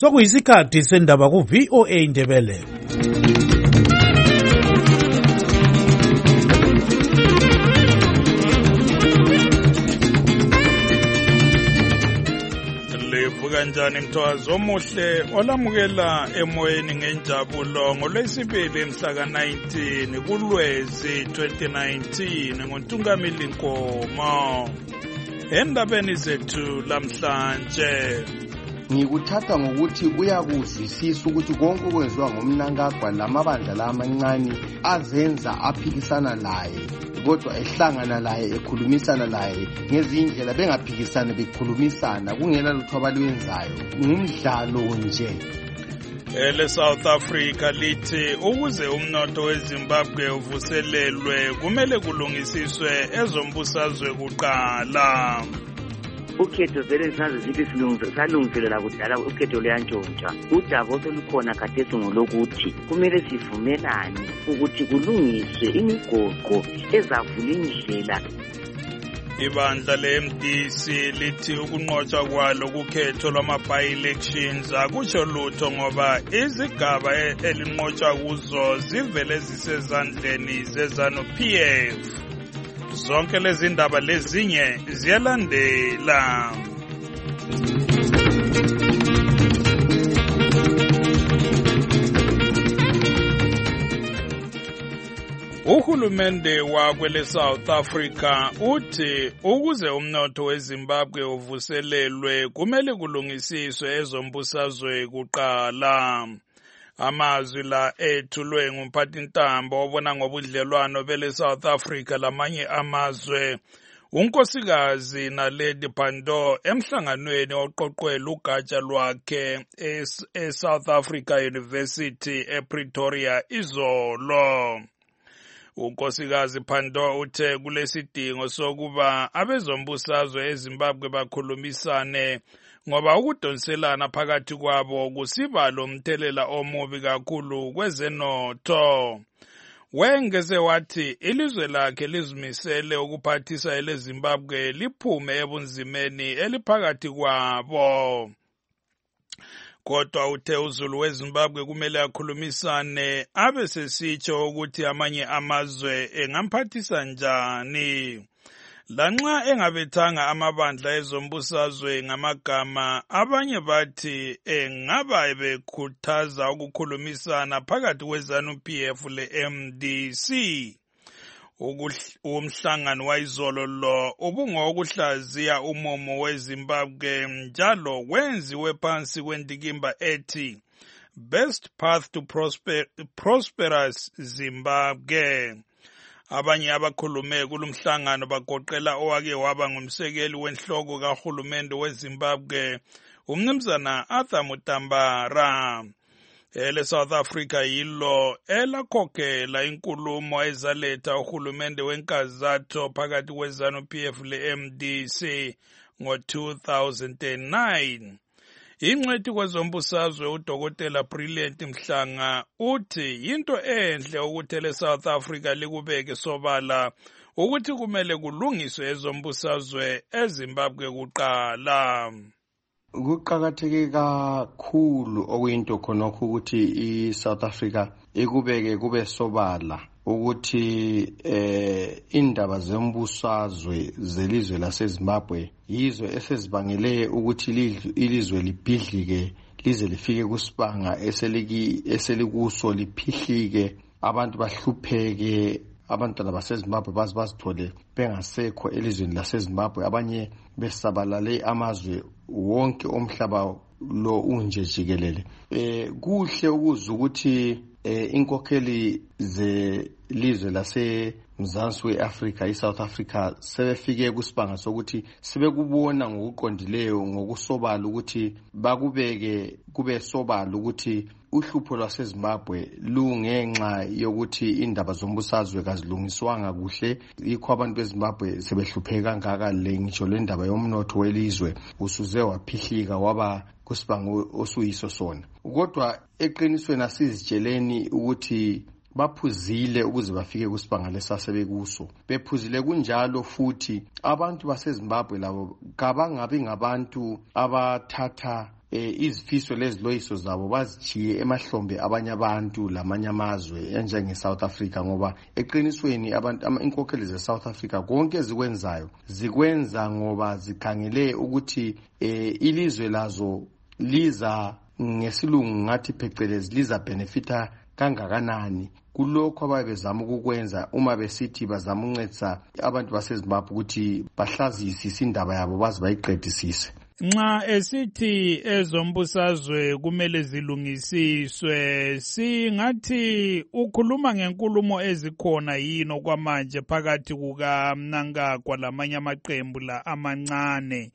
Sokuyisikhathi sendaba ku VOA Indebele. Kanjani mthwazi omuhle olamukela emoyeni ngenjabulo ngolwesibili mhla ka-19 kuLwezi 2019 ngoNtungamili Nkomo. Endabeni zethu lamhlanje ngikuthatha ngokuthi uyakuzwisisa ukuthi konke okwenziwa ngomnankagwa lamabandla lamancane azenza aphikisana laye kodwa ehlangana laye ekhulumisana laye ngezindlela bengaphikisana bekhulumisana kungena lutho abalwenzayo ngumdlalo nje. South Africa lithi ukuze umnotho weZimbabwe uvuselelwe kumele kulungisiswe ezombusazwe kuqala. Ukhetho vele sazi sithi salungiselela kudala ukhetho luyantshontsha. Udaba olukhona khathesi ngolokuthi kumele sivumelane ukuthi kulungiswe imigoqo ezavula indlela. Ibandla le-MDC lithi ukunqotshwa kwalo kukhetho lwama-by-elections akusho lutho ngoba izigaba elinqotshwa kuzo zivele zisezandleni zeZANU-PF. Zonke lezi ndaba lezinye ziyalandela. Uhulumende wakwele South Africa uthi ukuze umnotho weZimbabwe uvuselelwe kumele kulungisiswe ezombusazwe kuqala. Amazwi la ethulwe ngumphathintambo obona ngobudlelwano bele South Africa lamanye amazwe unkosikazi Naledi Pandor emhlanganweni oqoqwele ugatsha lwakhe eSouth Africa University ePretoria izolo. Unkosikazi Pandor uthe kulesidingo sokuba abezombusazwe eZimbabwe bakhulumisane ngoba ukudonselana phakathi kwabo kusiba lomthelela omubi kakhulu kwezenotho. Wengeze wathi ilizwe lakhe lizimisele ukuphathisa eleZimbabwe liphume ebunzimeni eliphakathi kwabo. Kodwa uthe uZulu weZimbabwe kumele akhulumisane abe sesitsho ukuthi amanye amazwe engamphathisa njani. Lanxa engabethanga amabandla ezombusazwe ngamagama, abanye bathi engaba bekhuthaza ukukhulumisana phakathi kweZANU-PF le-MDC. Umhlangano wayizolo lo ubungokuhlaziya umumo weZimbabwe njalo wenziwe phansi kwendikimba ethi Best Path to Prosperous Zimbabwe. Abanye abakhulume kulumhlangano bagoqela owake waba ngumsekeli wenhloko kahulumende weZimbabwe umnumzana Arthur Mutambara. South Africa yilo elakhokhela inkulumo ezaletha uhulumende wenkazatho phakathi kweZANU-PF le-MDC ngo-2009. Ingcwethi kwezombusazwe uDokotela Brilliant Mhlanga uthi yinto enhle ukuthi South Africa likubeke sobala ukuthi kumele kulungiswe ezombusazwe eZimbabwe kuqala. Kuqakatheke kakhulu okuyinto khonokho ukuthi iSouth Africa ikubeke kube sobala ukuthi indaba zombusazwe zelizwe laseZimbabwe yizo esezibangele ukuthi ilizwe libhidlike lize lifike kusibanga eselikuso liphihlike abantu bahlupheke abantwana baseZimbabwe bazithole bengasekho elizweni laseZimbabwe abanye besabalale amazwe wonke omhlaba lo unje jikelele. Kuhle ukuzwa ukuthi inkokheli zelizwe laseMzansi weAfrika iSouth Africa sebefike kusibanga sokuthi sebekubona ngokuqondileyo ngokusobala ukuthi bakubeke kube sobala ukuthi uhlupho lwaseZimbabwe lungenxa yokuthi indaba zombusazwe kazilungiswanga kuhle yikho abantu beZimbabwe sebehlupheka kangaka le ngisho le ndaba yomnotho welizwe usuze waphihlika waba kusibanga osuyiso sona. Kodwa eqinisweni asizitsheleni ukuthi baphuzile ukuze bafike kusibanga lesasebekuso. Bephuzile kunjalo futhi abantu baseZimbabwe labo kabangabi ngabantu abathatha izifiso leziloyiso zabo bazijiye emahlombe abanye abantu lamanye amazwe enjenge South Africa, ngoba eqinisweni inkokheli ze South Africa konke ezikwenzayo zikwenza ngoba zikhangele ukuthi ilizwe lazo liza ngesilungu ngathi phecelezi liza benefita kangakanani kulokho ababezama ukukwenza uma besithi bazama ukuncedisa abantu baseZimbabwe ukuthi bahlazisise indaba yabo baze bayiqedisise. Nxa esithi ezombusazwe kumele zilungisiswe, singathi ukhuluma ngenkulumo ezikhona yini okwamanje phakathi kukaMnangagwa lamanye amaqembu la amancane,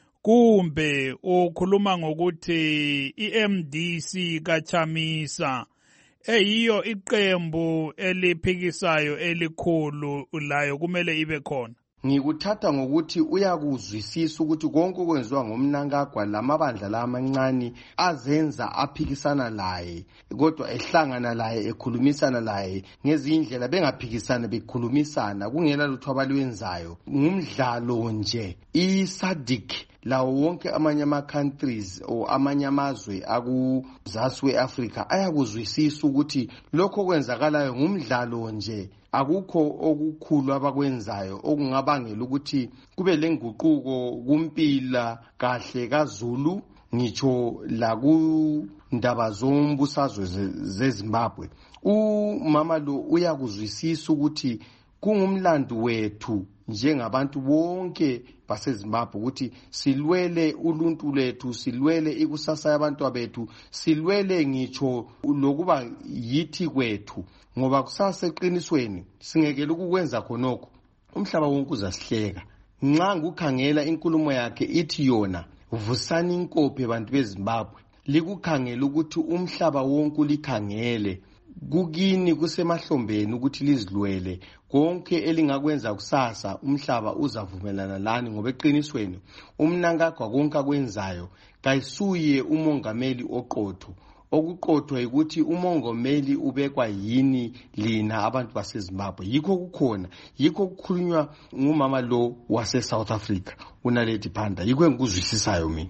kumbe ukhuluma ngokuthi iMDC kaChamisa eyiyo iqembu eliphikisayo elikhulu layo kumele ibe khona? Ngikuthatha ngokuthi uyakuzwisisa ukuthi konke okwenziwa ngoMnangagwa lamabandla lamancane azenza aphikisana laye, kodwa ehlangana laye ekhulumisana laye ngezindlela bengaphikisana bekhulumisana kungela lutho abalwenzayo. Ngumdlalo nje. iSADC lawo wonke amanye ama-countries or amanye amazwe akuzasi we-Afrika ayakuzwisisa ukuthi lokho okwenzakalayo ngumdlalo nje, akukho okukhulu abakwenzayo okungabangela ukuthi kube lenguquko kumpila kahle kaZulu ngitsho la kundaba zombusazwe zeZimbabwe. Umama lo uyakuzwisisa ukuthi kungumlando wethu njengabantu bonke baseZimbabwe ukuthi silwele uluntu lethu, silwele ikusasa yabantu bethu, silwele ngitsho lokuba yithi kwethu, ngoba kusasa eqinisweni singekela ukukwenza khonokho umhlaba wonke uzasihleka. Nxa ngukhangela inkulumo yakhe ithi yona vusani inkophe bantu beZimbabwe, likukhangela ukuthi umhlaba wonke ulikhangele, kukini kusemahlombeni ukuthi lizilwele konke elingakwenza kusasa umhlaba uzavumelana lani, ngoba eqinisweni uMnangagwa konke akwenzayo kayisuye umongameli oqotho. Okuqotho ukuthi umongameli ubekwa yini lina abantu baseZimbabwe. Yikho kukhona, yikho kukhulunywa ngumama lo wase-South Africa uNaledi Pandor, yikho engikuzwisisayo mina.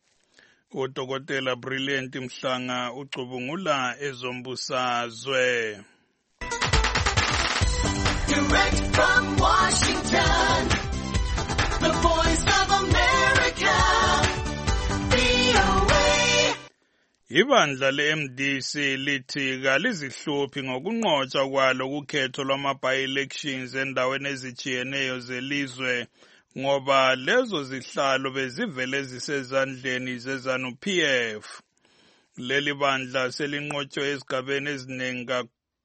Udokotela Brilliant Mhlanga ucubungula ezombusazwe. Direct from Washington, the Voice of America, VOA. Ibandla le-MDC lithi kalizihluphi ngokunqotshwa kwalo kukhetho lwama-by-elections endaweni ezitshiyeneyo zelizwe, ngoba lezo zihlalo bezivele zisezandleni zeZANU-PF. Leli bandla selinqotshwe ezigabeni eziningi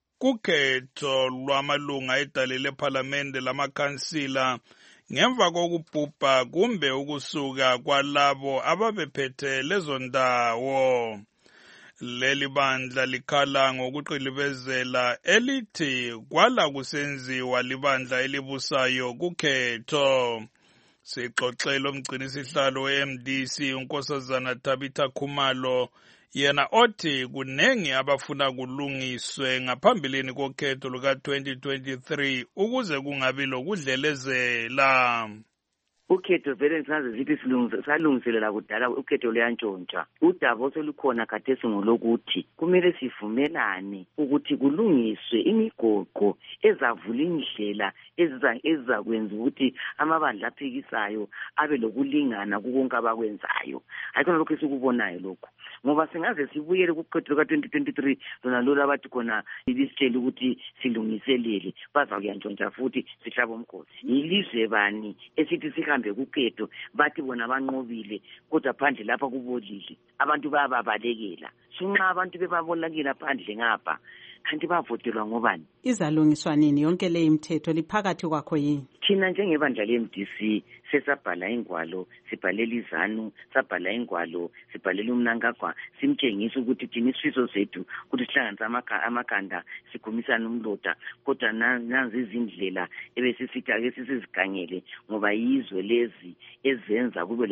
kukhetho lwamalunga edale lephalamende lamakhansila ngemva kokubhubha kumbe ukusuka kwalabo ababephethe lezo ndawo. Leli bandla likhala ngokuqilibezela elithi kwala kusenziwa libandla elibusayo kukhetho. Sixoxele umgcinisihlalo we-MDC uNkosazana Tabitha Khumalo, yena othi kunengi abafuna kulungiswe ngaphambilini kokhetho luka-2023 ukuze kungabi lokudlelezela. Ukhetho vele ngisaze zithi salungiselela kudala ukhetho luyantshontsha. Udaba osolukhona khathesi ngolokuthi kumele sivumelane ukuthi kulungiswe imigoqo ezavula indlela ezizakwenza ukuthi amabandla aphikisayo abe lokulingana kukonke abakwenzayo. Ayikho lokho esikubonayo lokho. Ngoba singaze sibuyele kukhetho ka-2023 lona lolu abathi khona lisitshela ukuthi silungiselele baza kuyantshontsha futhi sihlaba umkhosi. Yilizwe bani esithi sihambe kukhetho bathi bona banqobile kodwa phandle lapha kubolile abantu bayababalekela. Sinxa abantu bebabolekela phandle ngapha kanti bavotelwa ngobani? Izalungiswa nini yonke le imithetho liphakathi kwakho yini? Thina njengebandla le-MDC sesabhala ingwalo, sibhalela iZANU, sabhala ingwalo, sibhalela uMnangagwa, simtshengisa ukuthi thina isifiso zethu ukuthi sihlanganise amakhanda sikhumisane umloda, kodwa nanzi izindlela ebesisithi ake sisizigangele ngoba yizwe lezi ezenza kube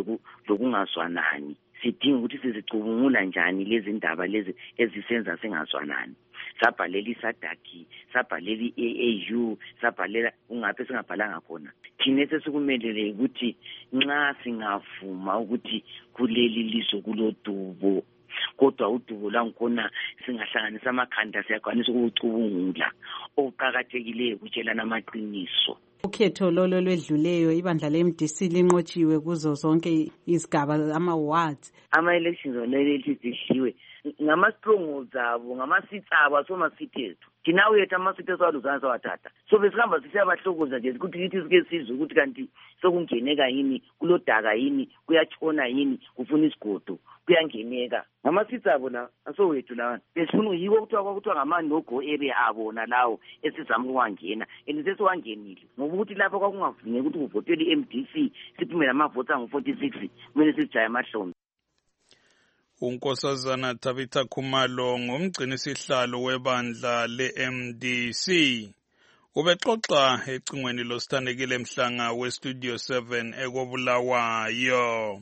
lokungazwanani. Sidinga ukuthi sizicubungula njani lezi ndaba lezi ezisenza singazwanani. sabhalela isadaki, sabhalela i-AU, sabhalela ungaphi singabhalanga khona. Thina sesikumelele ukuthi nxa singavuma ukuthi kuleli lizwe kulodubo, kodwa udubo lwakhona singahlanganisa amakhanda siyakwanisa ukucubungula. Okuqakathekileyo ukutshelana amaqiniso. Ukhetho lolo lwedluleyo ibandla le-MDC linqotshiwe kuzo zonke izigaba ama-wards. Ama-elections onelethi zidliwe ngama-strongholds abo, ngama-seats abo asoma-seat ethu. Thina wethu ama-seat ethu aluzana sawathatha. So besihamba sisiyabahlokoza nje ukuthi kithi sike sizwe ukuthi kanti sokungeneka yini, kulodaka yini, kuyatshona yini, kufuna isigodo, kuyangeneka. Ngama-seats abo la asowethu lawa. Besifuna yiko kuthiwa ngama-no-go area abo nalawo esizama ukuwangena. And sesiwangenile. Ngoba ukuthi lapho kwakungavunyeki ukuthi kuvotelwe i-MDC siphume nama-votes angu-46 kumele sijaye amahlombe. uNkosazana Tabitha Khumalo ngumgcinisihlalo webandla le-MDC ubexoxa ecingweni losithandekile Mhlanga weStudio 7 ekobulawayo.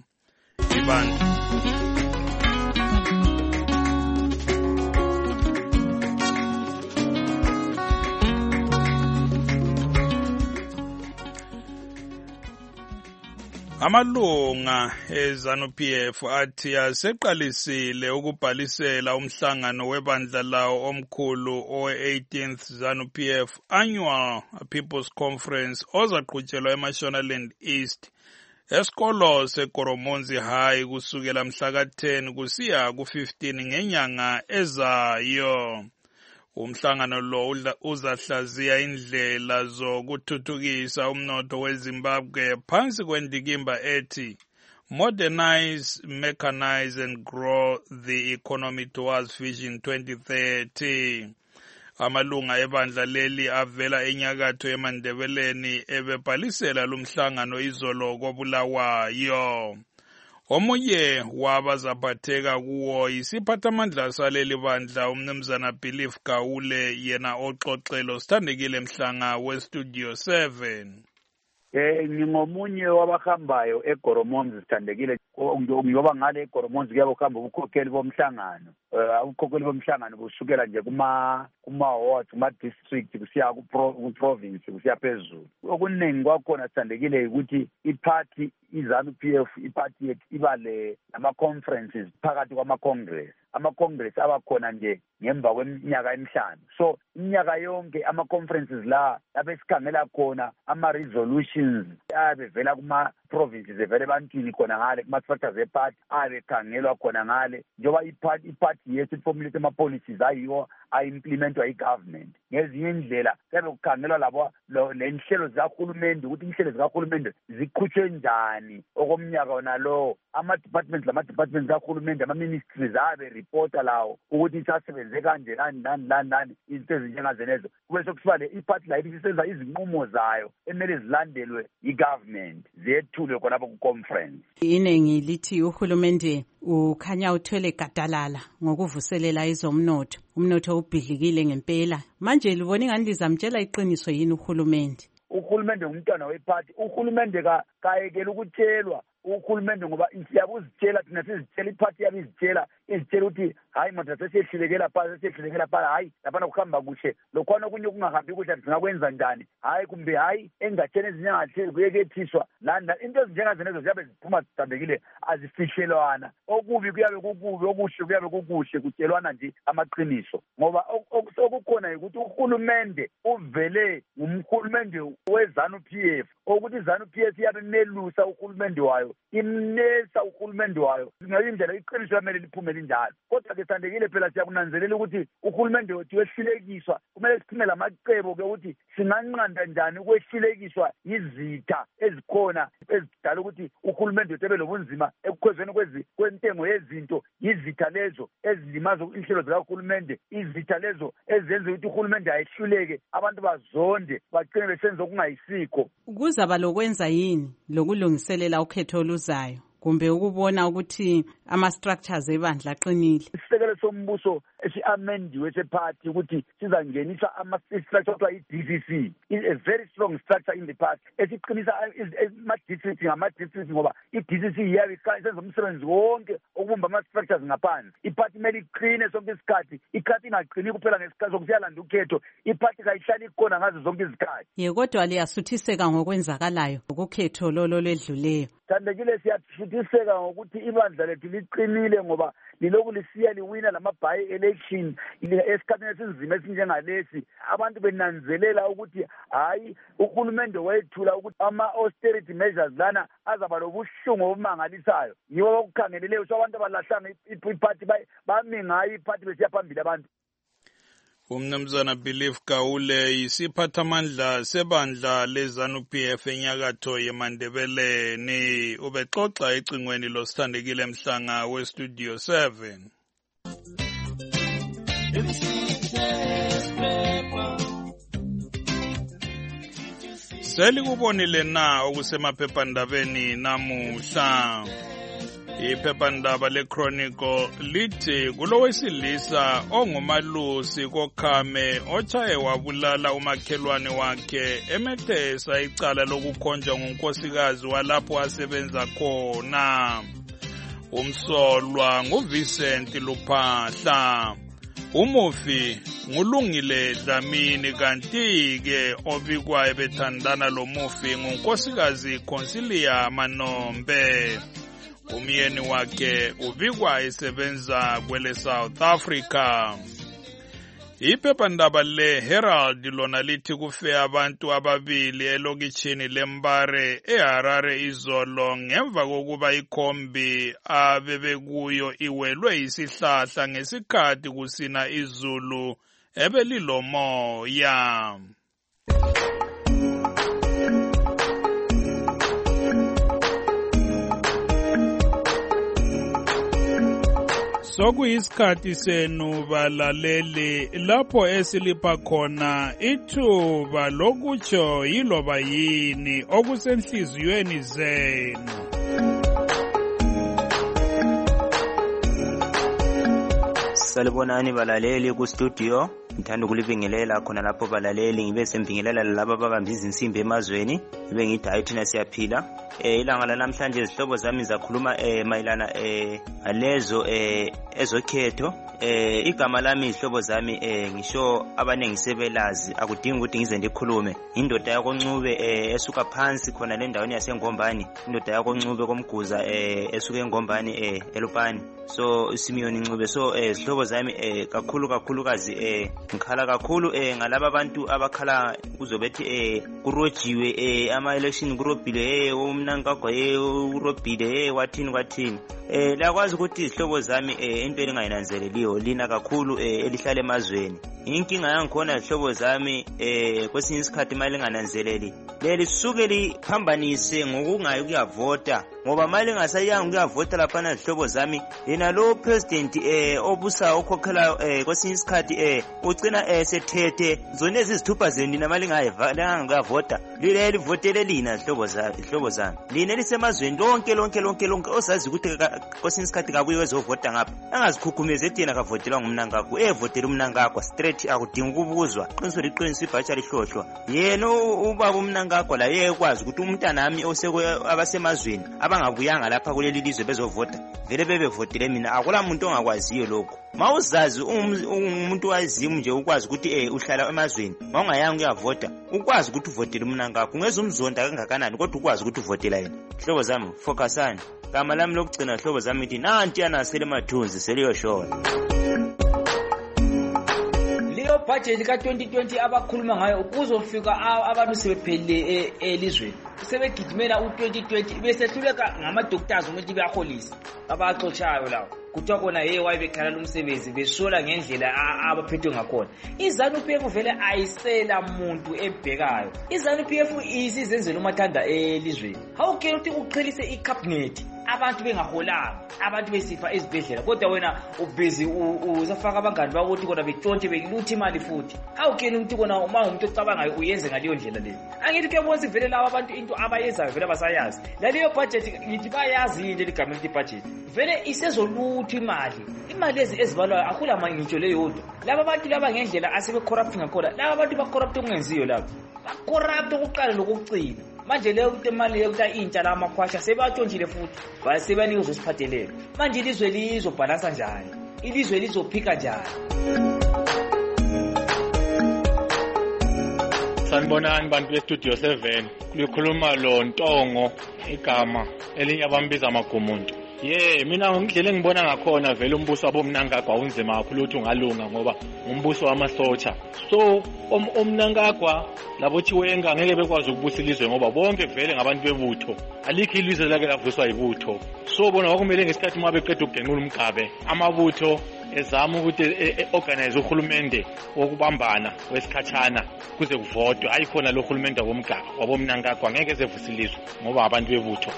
Amalunga eZANU-PF athi aseqalisile ukubhalisela umhlangano webandla lawo omkhulu owe-18th ZANU-PF Annual People's Conference ozaqhutshelwa eMashonaland East esikolo seGoromonzi High kusukela mhla ka-10 kusiya ku-15 ngenyanga ezayo. Umhlangano lo uzahlaziya indlela zokuthuthukisa umnotho weZimbabwe phansi kwendikimba ethi Modernize, Mechanize and Grow the Economy Towards Vision 2030. Amalunga ebandla leli avela enyakatho eMandebeleni ebebhalisela lumhlangano izolo kobulawayo. Omunye wabazaphatheka kuwo isiphathamandla saleli bandla umnumzana Belief Gawule yena oxoxelo sithandekile Mhlanga weStudio 7. Ngingomunye wabahambayo eGoromonzi sithandekile ngoba ngale eGoromonzi kuyabe kuhamba ubukhokheli bomhlangano. Ubukhokheli bomhlangano kusukela nje kuma-wards, kuma-district kusiya ku-province kusiya phezulu. Okuningi kwakhona sithandekile ukuthi iphathi iZANU-PF iphathi yethu iba nama-conferences phakathi kwama-congress. Ama-congress abakhona nje ngemva kweminyaka emihlanu. So iminyaka yonke ama-conferences la abesikhangela khona ama-resolutions abevela kuma-provinces evela ebantwini khona ngale kuma-structures ephathi abekhangelwa khona ngale njengoba iphathi yethu iformulate ama-policies ayiwo a-implementwa yi-government. Ngezinye indlela kuyabe kukhangelwa labo lenhlelo zikahulumende ukuthi inhlelo zikahulumende ziqhutshwe njani okomnyaka wona lowo. Ama-departments kahulumende, ama-ministries abe-reporta lawo ukuthi isasebenze kanje nani izinto ezinjengazenezo. Kube sokusiba iphathi la isenza izinqumo zayo emele zilandelwe yi-government ziyethulwe khonapho ku-conference. Inengi lithi uhulumende ukhanya uthwele gadalala ngokuvuselela ezomnotho. Umnotho ubhidlikile ngempela. Manje libona ingani lizamtshela iqiniso yini uhulumende? Uhulumende ngumntwana wephathi. Uhulumende kayekela ukutshelwa. Uhulumende ngoba siyabuzitshela thina sizitshela iphathi yabe izitshela ukuthi hayi manje sesiyehlulekela phala hayi laphana kuhamba kuhle lokhona okunye kungahambi kuhle singakwenza njani hayi kumbe hayi engatsheni ezinyengahleli kuyekethiswa lana into ezinjengazenezo ziyabe ziphuma zithandekile azifihlelwana. Okubi kuyabe kukubi, okuhle kuyabe kukuhle, kutshelwana nje amaqiniso ngoba okukhona ukuthi uhulumende uvele ngumhulumende weZANU-PF ukuthi iZANU-PF iyabe imelusa uhulumende wayo, imnesa uhulumende wayo. Ngayindlela iqiniso lamele liphume linjalo. Kodwa ke sithandekile phela siyakunanzelela ukuthi uhulumende wethu wehlulekiswa kumele siphume lamacebo ke ukuthi singanqanda njani ukwehlulekiswa izitha ezikhona ezidala ukuthi uhulumende wethu ebe lobunzima ekukhwezweni kwentengo yezinto. Izitha lezo ezilimaza inhlelo zikahulumende, izitha lezo ezenza ukuthi uhulumende ayehluleke, abantu bazonde bagcine besenza okungayisikho. Kuzaba lokwenza yini lokulungiselela ukhetho oluzayo? kumbe ukubona ukuthi ama-structures ebandla aqinile? Isisekelo sombuso esi-amendiwe sephathi ukuthi sizangenisa ama-structure okuthiwa i-DCC, is a very strong structure in the party esiqinisa ama-district ngama-district, ngoba i-DCC iyabe isenza umsebenzi wonke okubumba ama-structures ngaphansi. Iphathi kumele iqine sonke isikhathi, ikhathi ingaqini kuphela ngesikhathi sokusiyalanda ukhetho, iphathi kayihlali ikhona ngazo zonke izikhathi. Ye, kodwa liyasuthiseka ngokwenzakalayo ukhetho lolo ledluleyo. Thandekile, siyasuthiseka ngokuthi ibandla lethu liqinile ngoba liloku lisiya liwina lama-by-election esikhathini esinzima esinjengalesi. Abantu benanzelela ukuthi hayi, uhulumende wethula ukuthi ama-austerity measures lana azaba lobuhlungu obumangalisayo. Yibo bakukhangeleleyo, so abantu abalahlanga iphathi bami ngayo iphathi besiya phambili abantu. Umnumzana Belief Gaule yisiphathamandla sebandla leZANU-PF enyakatho yeMandebeleni, ubexoxa ecingweni loSithandekile Mhlanga weStudio 7. Selikubonile na okusemaphephandabeni namuhla? Iphephandaba leChronicle lithi kulowesilisa ongumalusi koKhame otshaye wabulala umakhelwane wakhe emethesa icala lokukhonjwa ngunkosikazi walapho asebenza khona. Umsolwa nguVincent Luphahla. Umufi ngulungile Dlamini, kanti-ke obikwayo bethandana lomufi ngunkosikazi Consilia Manombe. Umyeni wakhe ubikwa esebenza kwele South Africa. Iphephandaba leHerald lona lithi kufe abantu ababili elokitshini leMbare eHarare izolo ngemva kokuba ikhombi abebekuyo iwelwe isihlahla ngesikhathi kusina izulu ebelilomoya. Sokuyisikhathi senu balaleli lapho esilipha khona ithuba lokutsho yiloba yini okusenhliziyweni zenu. Salibonani balaleli ku studio. Ngithanda ukulibingelela khona lapho balaleli, ngibe sembingelela labo ababamba izinsimbi emazweni, ngibe ngithi hayi thina siyaphila. Ilanga lanamhlanje izihlobo zami zakhuluma mayelana ngalezo ezokhetho. Igama lami izihlobo zami ngisho abanengi sebelazi, akudingi ukuthi ngize ndikhulume. Indoda yakoNcube esuka phansi khona le ndaweni yaseNgombani, indoda yakoNcube komguza esuka eNgombani eLupani. So Simeon Ncube. So izihlobo zami kakhulukazi ngikhala kakhulu ngalaba abantu abakhala kuzobethi kurojiwe ama-election kurobhile umnankagwa urobhile wathini. Lakwazi ukuthi izihlobo zami into elingayinanzeleliyo lina kakhulu elihlala emazweni. Inkinga yangikhona izihlobo zami kwesinye isikhathi mali ngananzeleli leli suke liphambanise ngokungayi kuyavota, ngoba mali ngasayanga kuyavota lapha izihlobo zami yena lo president obusa okhokhela kwesinye isikhathi ugcina sethethe zona ezizithupha zeni namali ngayivota leli votele lina izihlobo zami lina elisemazweni lonke osazi ukuthi kwesinye isikhathi kabuye wezovota ngapha angazikhukhumeze ethi yena kavotelwa ngumnankakho evotela umnankakho straight, akudingi ukubuzwa qiniso liqiniso ibhatsha lihlohlwa yena ubaba umnankakho la yekwazi ukuthi umntanami abasemazweni abangabuyanga lapha kuleli lizwe bezovota vele bebevotele mina. Akula muntu ongakwaziyo lokho. Mawuzazi umuntu waziyo nje ukwazi ukuthi uhlala emazweni mawungayanga uyavota ukwazi ukuthi uvotele umnankakho ungeze umzonda kangakanani kodwa ukwazi ukuthi uvotela yena. Hlobo zami focusani. Gama lami lokugcina hlobo zami ithi nanti yana selemathunzi seliyoshona. Leyo budget ka 2020 abakhuluma ngayo kuzofika abantu sebephelele elizweni sebegidimela u2020 besehluleka ngama-doctors ukuthi bayaholisa abaxotshayo lawo kuthiwa kona wayebekhala umsebenzi besola ngendlela abaphethwe ngakhona. iZANU-PF vele ayisela muntu ebhekayo. iZANU-PF isizenzela umathanda elizweni. How can ukuthi uqhelise icabinet abantu bengaholanga, abantu besifa ezibhedlela, kodwa wena ubhizi usafaka abangani bakuthi kona betshontshe belutha imali futhi. How can umuntu kona uma umuntu ocabangayo uyenze ngaleyo ndlela leyo? Angithi kuyabonisa vele laba abantu into abayenzayo vele abasayazi. Laleyo budget ngithi bayazi into legamenti budget. Vele isezolutha imali lezi ezibalwayo akula manje ngitsho leyo yodwa. Laba abantu laba ngendlela asebe corrupt ngakhona. Laba abantu ba corrupt okungenziyo laba. Ba corrupt ukuqala lokugcina. Manje leyo ukuthi imali yokuthi intsha la makhwasha sebatshontshile futhi basebanika uzosiphatheleka. Manje ilizwe lizobhalansa njani? Ilizwe lizophika njani? Sanibonani bantu be-Studio 7 kulikhuluma lo Ntongo igama elinye abambiza Magumuntu. Mina ngidlela ngibona ngakhona vele umbuso wabomNangagwa unzima kakhulu ukuthi ungalunga ngoba umbuso wamasotsha. So omNangagwa labo Chiwenga ngeke bekwazi ukubusa ilizwe ngoba bonke vele ngabantu bebutho. Alikho ilizwe lake lavuswa yibutho. So bona kwakumele ngesikhathi uma beqeda ukugenqula umgabe amabutho ezama ukuthi organize uhulumende wokubambana wesikhatshana kuze kuvotwe. Hayi khona lo hulumende wabomNangagwa ngeke ezevusa ilizwe ngoba abantu bebutho.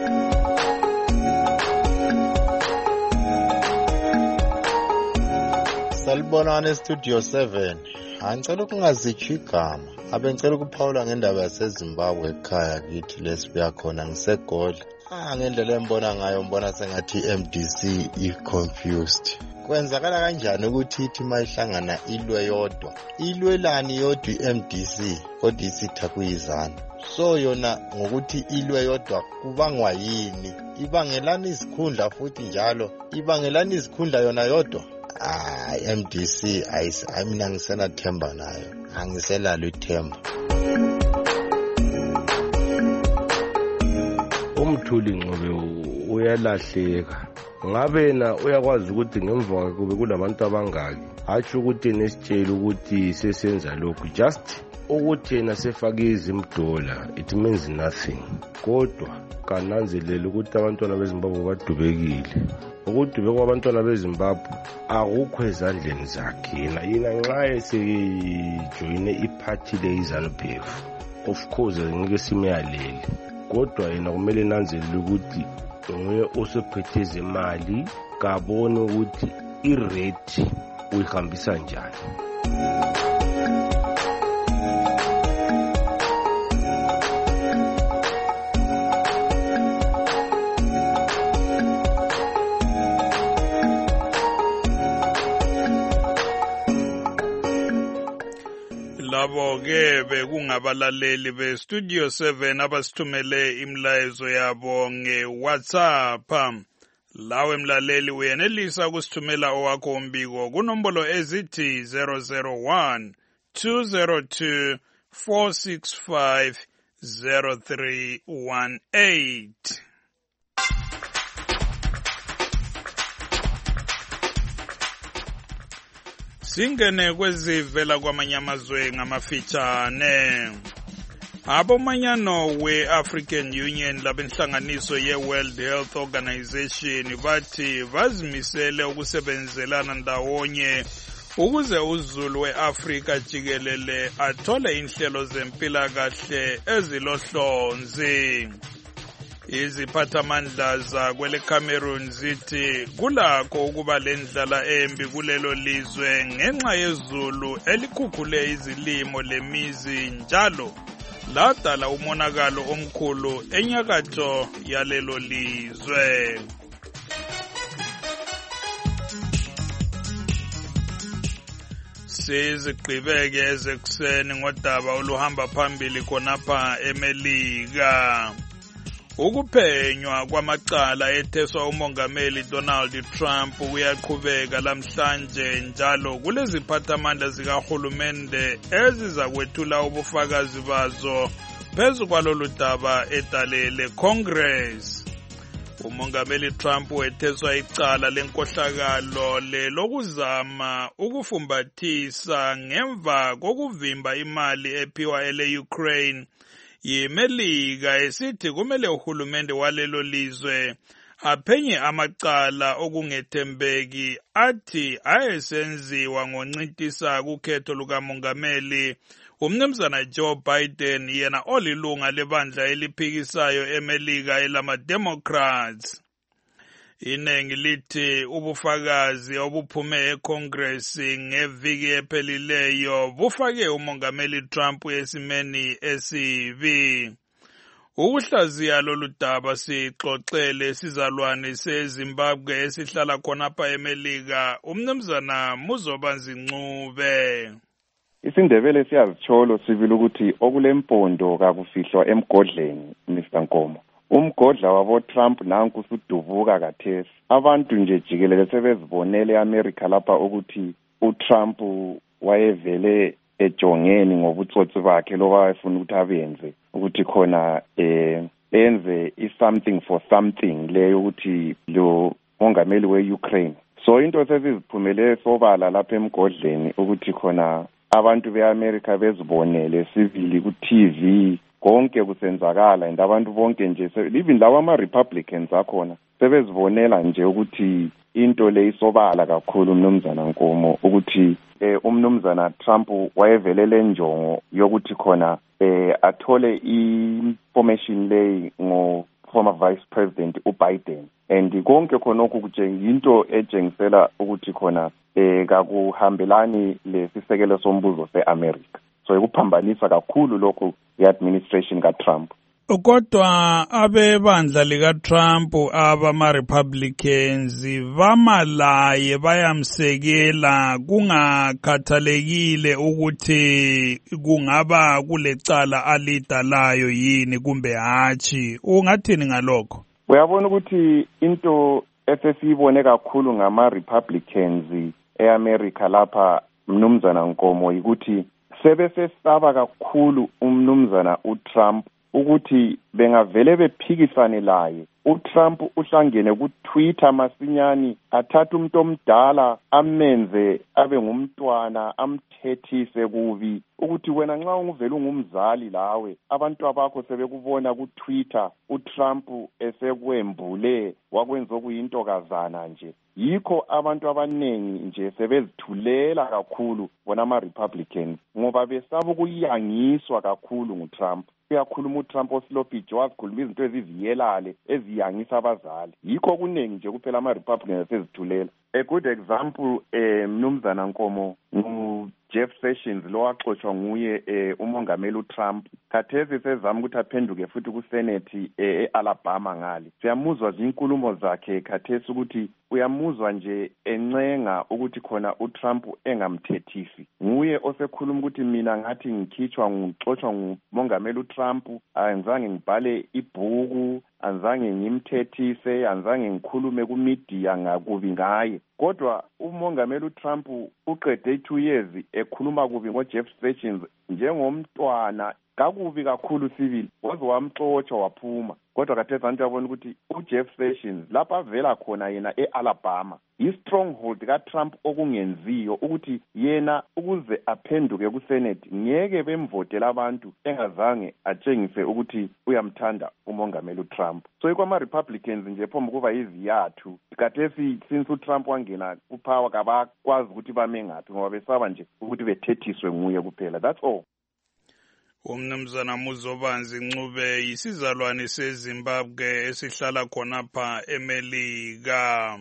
Salibonani Studio 7. Angicela ukungazitsho igama. Abengicela ukuphawula ngendaba yaseZimbabwe ekhaya kithi lesibuya khona ngisegoli. Ngendlela embona ngayo mbona sengathi MDC i-confused. Kwenzakala kanjani ukuthi ithi mayihlangana ilwe yodwa? Ilwelani yodwa i-MDC kodwa isitha kuyizana. So yona ngokuthi ilwe yodwa kubangwa yini? Ibangelani izikhundla futhi njalo? Ibangelani izikhundla yona yodwa? MDC mina ngisenathemba nayo. Angiselalo ithemba. Umthuli Ncube uyalahleka. Ngabe na uyakwazi ukuthi ngemva kube kulabantu abangaki. Hatsho ukuthi nesitshela ukuthi sesenza lokhu just ukuthi yena sefake izimdola it means nothing. Kodwa kananzelela ukuthi abantwana beZimbabwe badubekile. Ukudubeka kwabantwana beZimbabwe akukho ezandleni zakhe. Yena nxa esejoyine iparty leZANU-PF of course ngeke simeyalele. Kodwa yena kumele nanzelele ukuthi nguye osephethe izimali kabone ukuthi irate uyihambisa njani. Labo ke bekungabalaleli be-Studio 7 abasithumele imlayezo yabo nge-WhatsApp. Lawe mlaleli uyenelisa ukusithumela owakho umbiko kunombolo ezithi 001 202 465 0318. Singene kwezivela kwamanye amazwe ngamafitshane. Abomanyano we-African Union labenhlanganiso ye-World Health Organization bathi bazimisele ukusebenzelana ndawonye ukuze uzulu we-Afrika jikelele athole inhlelo zempilakahle ezilohlonzi. Iziphathamandla zakwele Cameroon zithi kulakho ukuba lendlala embi kulelo lizwe ngenxa yezulu elikhukhule izilimo lemizi njalo ladala umonakalo omkhulu enyakatho yalelo lizwe. Sizigqibeke ezekuseni ngodaba oluhamba phambili khonapha eMelika. Ukuphenywa kwamacala etheswa umongameli Donald Trump kuyaqhubeka lamhlanje njalo kuleziphathamandla zikahulumende ezizakwethula ubufakazi bazo phezu kwalolu daba edalele Congress. Umongameli Trump wetheswa icala lenkohlakalo lokuzama ukufumbathisa ngemva kokuvimba imali ephiwa ele-Ukraine yiMelika esithi kumele uhulumende walelo lizwe aphenye amacala okungethembeki athi ayesenziwa ngoncintisa kukhetho lukamongameli umnumzana Joe Biden yena olilunga lebandla eliphikisayo eMelika elama-Democrats. Inengi lithi ubufakazi obuphume eCongress ngeviki ephelileyo bufake umongameli Trump esimeni esibi. Ukuhlaziya lolu daba sixoxele sizalwane seZimbabwe esihlala khonapha eMelika umnumzana Muzobanzi Ncube. IsiNdebele siyazitsholo sibili ukuthi okulempondo kakufihlwa emgodleni Mr Nkomo. Umgodla wabo Trump nanku usudubuka kathesi. Abantu nje jikelele sebezibonele eAmerica lapha ukuthi uTrump wayevele ejongeni ngobutsotsi bakhe loba efuna ukuthi abenze ukuthi khona enze something for something leyo ukuthi lo mongameli weUkraine. So into sesiziphumele sobala lapha emgodleni ukuthi khona abantu beAmerica bezibonele sibili ku-TV konke kusenzakala and abantu bonke nje even lawa ama-Republicans akhona sebezibonela nje ukuthi into le isobala kakhulu mnumzana Nkomo ukuthi umnumzana Trump wayevelele njongo yokuthi khona athole i-information le ngo-former Vice President uBiden and konke khonokho kutshengisa etshengisela ukuthi khona kakuhambelani lesisekelo sombuzo se-America. So ikuphambanisa kakhulu lokho i-administration kaTrump. Kodwa abebandla likaTrump abama-Republicans bamalaye bayamsekela kungakhathalekile ukuthi kungaba kulecala alidalayo yini kumbe hatshi. Ungathini ngalokho? Uyabona ukuthi into esesiyibone kakhulu ngama-Republicans eAmerica lapha mnumzana Nkomo ukuthi sebesesaba kakhulu umnumzana uTrump ukuthi bengavele bephikisane laye. uTrump uhlangene kuTwitter masinyani athatha umuntu omdala amenze abe ngumntwana amthethise kubi ukuthi wena nxa unguvela ungumzali lawe abantu abakho sebekubona kuTwitter uTrump esekwembule wakwenza okuyintokazana nje. Yikho abantu abanengi nje sebezithulela kakhulu bona ama-Republicans ngoba besaba ukuyangiswa kakhulu nguTrump. Uyakhuluma uTrump osilophijo wazikhuluma izinto eziviyelale eziyangisa abazali. Yikho kuningi nje kuphela ama-Republicans sezithulela. A good example mnumzana Nkomo Jeff Sessions lo waxoshwa nguye umongameli uTrump khathesi sezama ukuthi aphenduke futhi kuSenate eAlabama ngale. Siyamuzwa izinkulumo zakhe khathesi ukuthi uyamuzwa nje encenga ukuthi khona uTrump engamthethisi. Nguye osekhuluma ukuthi mina ngathi ngikhitshwa ngixoshwa ngumongameli uTrump angizange ngibhale ibhuku anzange ngimthethise anzange ngikhulume ku media ngakubi ngaye. Kodwa umongameli uTrump uqede 2 years ekhuluma kubi ngoJeff Sessions njengomntwana kakubi kakhulu sibili waze wamxotsha waphuma. Kodwa khathesi abantu babona ukuthi uJeff Sessions lapha avela khona yena eAlabama i-stronghold kaTrump okungenziyo ukuthi yena ukuze aphenduke kuSenate ngeke bemvotela abantu engazange atshengise ukuthi uyamthanda umongameli uTrump. So ikwama-Republicans nje phombe kuba yiziyathu khathesi since uTrump wangena kupower kabakwazi ukuthi bame ngaphi ngoba besaba nje ukuthi bethethiswe nguye kuphela. That's all. Umnumzana Muzobanzi Ncube yisizalwane seZimbabwe esihlala khonapha eMelika.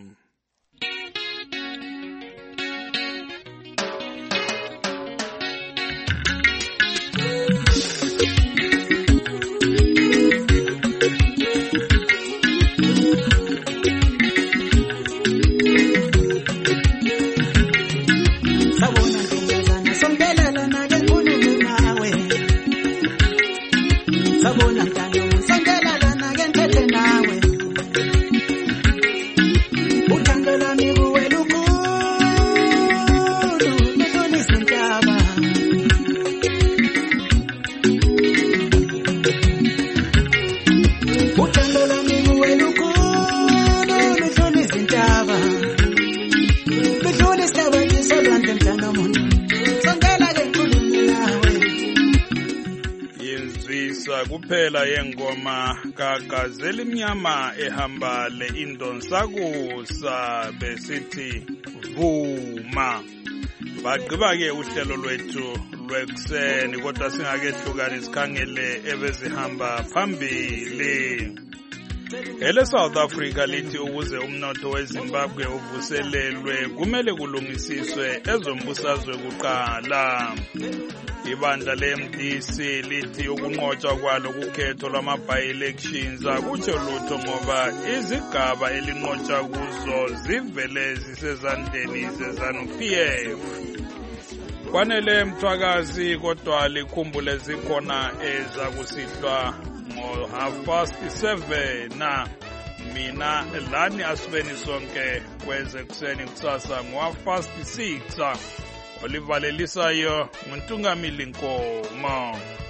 Kuphela yengoma kaGazelle Mnyama ehamba le indonsakusa besithi vuma. Bagqiba ke uhlelo lwethu lwekuseni kodwa singakehlukani sikhangele ebezihamba phambili. Ele South Africa lithi ukuze umnotho weZimbabwe uvuselelwe kumele kulungisiswe ezombusazwe kuqala. Ibandla leMDC lithi ukunqotshwa kwalo kukhetho lwama-by-elections akutsho lutho ngoba izigaba elinqotshwa kuzo zivele zisezandleni zeZANU-PF. Kwanele Mthwakazi kodwa likhumbule zikhona ezakusihlwa ngo7:30 na mina lani asibeni sonke kweze kuseni kusasa ngo6:30 olivalelisayo nguNtungamili Nkomo.